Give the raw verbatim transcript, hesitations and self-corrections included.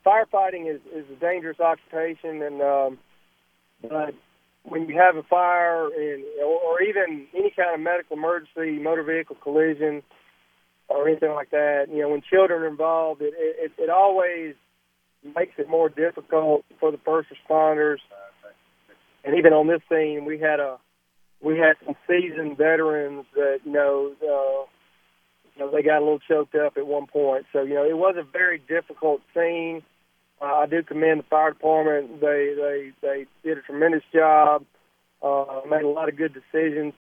firefighting is, is a dangerous occupation, and um, but when you have a fire and or, or even any kind of medical emergency, motor vehicle collision, or anything like that, you know, when children are involved, it, it, it always makes it more difficult for the first responders. And even on this scene, we had a we had some seasoned veterans that you know, uh, you know they got a little choked up at one point. So you know, it was a very difficult scene. Uh, I do commend the fire department. They they they did a tremendous job. Uh, made a lot of good decisions.